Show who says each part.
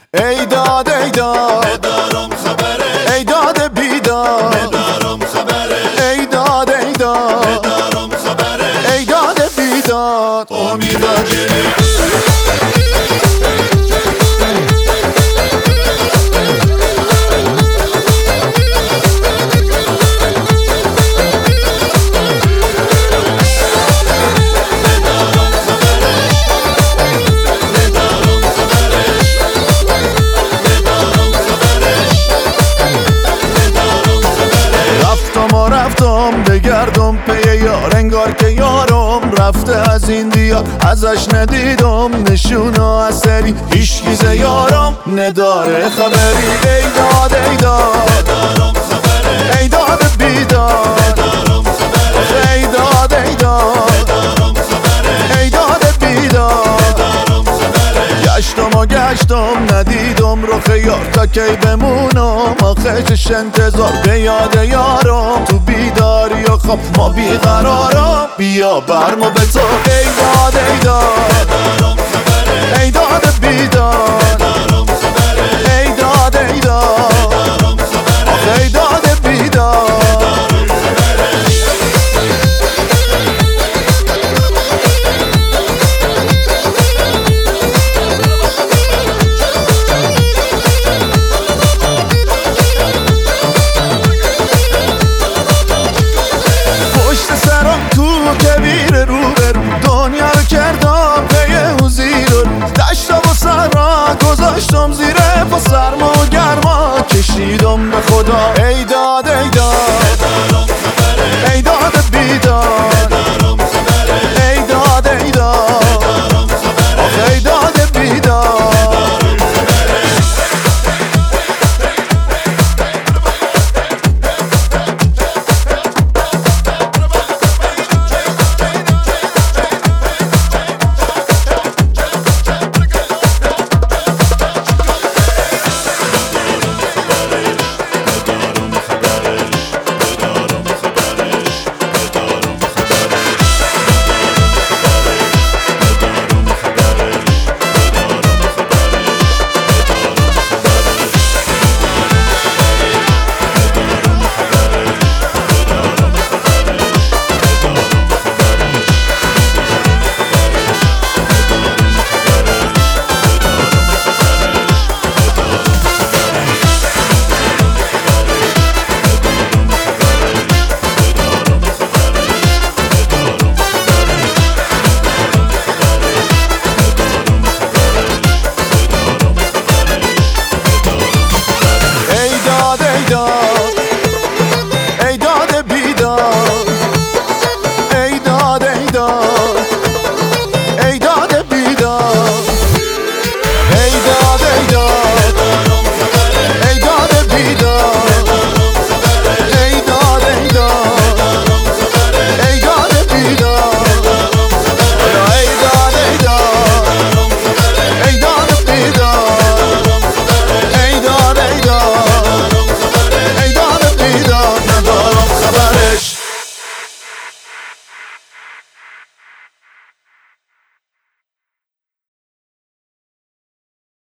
Speaker 1: ای داد ای داد
Speaker 2: ندارم خبره،
Speaker 1: ای داد بیداد
Speaker 2: ندارم خبره،
Speaker 1: ای داد ای داد
Speaker 2: ندارم خبره.
Speaker 1: ای داد بیداد
Speaker 2: امید جلی
Speaker 1: رفتم بگردم پی یار، انگار که یارم رفته از این دیار. ازش ندیدم نشونا اثری، هیچکی ز یارم نداره خبری. ای داد ای داد
Speaker 2: ندارم خبره،
Speaker 1: ای داد بیداد
Speaker 2: ندارم خبره،
Speaker 1: ای داد ای داد
Speaker 2: ندارم خبره،
Speaker 1: ای داد بیداد
Speaker 2: ندارم خبره.
Speaker 1: گشتم و گشتم ندیدم رخ یار، تا کی بمونم آخرش انتظار. به یاد یارم تو بیداری و خواب ما بیقرارم، بیا برمو به تو. ای داد ای داد
Speaker 2: ندارم خبره،
Speaker 1: ای داد بیداد
Speaker 2: ندارم خبره،
Speaker 1: ای داد ای داد
Speaker 2: ندارم خبره.
Speaker 1: آخه ای داد بیداد کبیر رو برو دنیا رو کردم پی و زیر رو دشتا و سر را گذاشتم زیره با سرما و گرما کشیدم به خدا.